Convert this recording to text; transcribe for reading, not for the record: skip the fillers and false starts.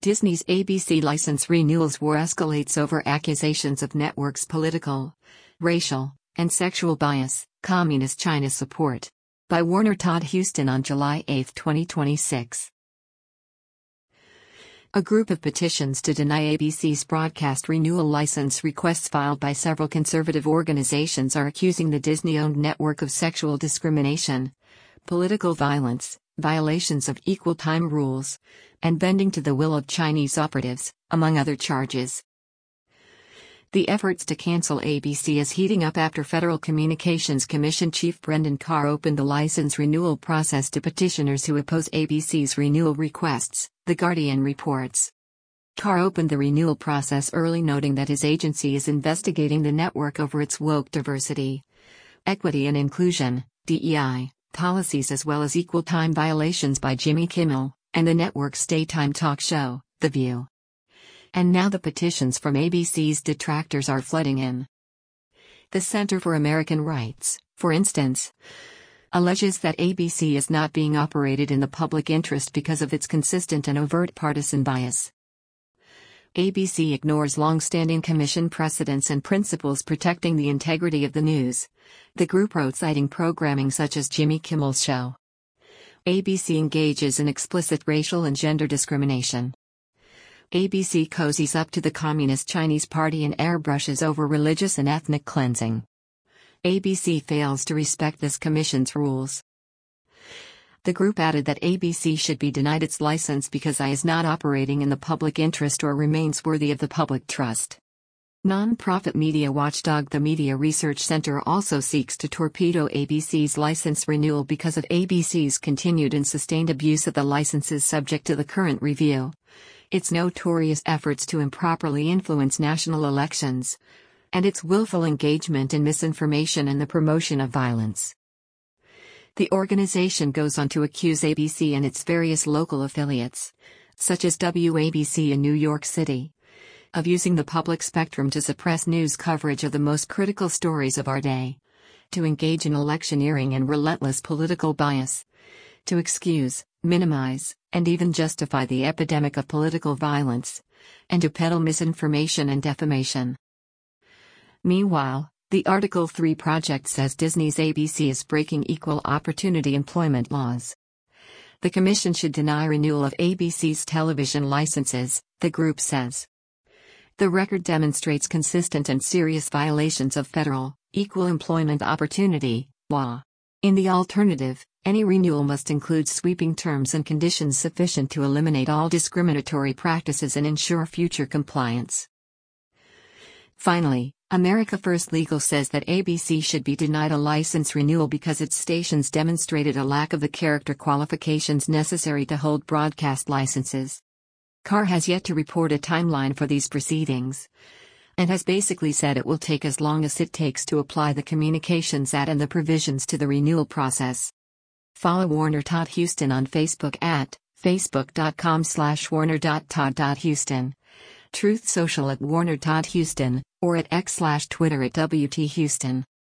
Disney's ABC license renewals war escalates over accusations of network's political, racial, and sexual bias, Communist China support. By Warner Todd Huston on July 8, 2026. A group of petitions to deny ABC's broadcast renewal license requests filed by several conservative organizations are accusing the Disney-owned network of sexual discrimination, political violence, violations of equal time rules, and bending to the will of Chinese operatives, among other charges. The efforts to cancel ABC is heating up after Federal Communications Commission Chief Brendan Carr opened the license renewal process to petitioners who oppose ABC's renewal requests, The Guardian reports. Carr opened the renewal process early, noting that his agency is investigating the network over its woke diversity, equity and inclusion (DEI) policies, as well as equal time violations by Jimmy Kimmel and the network's daytime talk show, The View. And now the petitions from ABC's detractors are flooding in. The Center for American Rights, for instance, alleges that ABC is not being operated in the public interest because of its consistent and overt partisan bias. ABC ignores long-standing commission precedents and principles protecting the integrity of the news, the group wrote, citing programming such as Jimmy Kimmel's show. ABC engages in explicit racial and gender discrimination. ABC cozies up to the Communist Chinese Party and airbrushes over religious and ethnic cleansing. ABC fails to respect this commission's rules. The group added that ABC should be denied its license because I is not operating in the public interest or remains worthy of the public trust. Non-profit media watchdog the Media Research Center also seeks to torpedo ABC's license renewal because of ABC's continued and sustained abuse of the licenses subject to the current review, its notorious efforts to improperly influence national elections, and its willful engagement in misinformation and the promotion of violence. The organization goes on to accuse ABC and its various local affiliates, such as WABC in New York City, of using the public spectrum to suppress news coverage of the most critical stories of our day, to engage in electioneering and relentless political bias, to excuse, minimize, and even justify the epidemic of political violence, and to peddle misinformation and defamation. Meanwhile, the Article 3 project says Disney's ABC is breaking equal opportunity employment laws. The Commission should deny renewal of ABC's television licenses, the group says. The record demonstrates consistent and serious violations of federal, equal employment opportunity, law. In the alternative, any renewal must include sweeping terms and conditions sufficient to eliminate all discriminatory practices and ensure future compliance. Finally, America First Legal says that ABC should be denied a license renewal because its stations demonstrated a lack of the character qualifications necessary to hold broadcast licenses. Carr has yet to report a timeline for these proceedings, and has basically said it will take as long as it takes to apply the Communications Act and the provisions to the renewal process. Follow Warner Todd Huston on Facebook at facebook.com/warner.todd.huston, Truth Social at Warner Todd Huston, or at X/Twitter at WT Huston.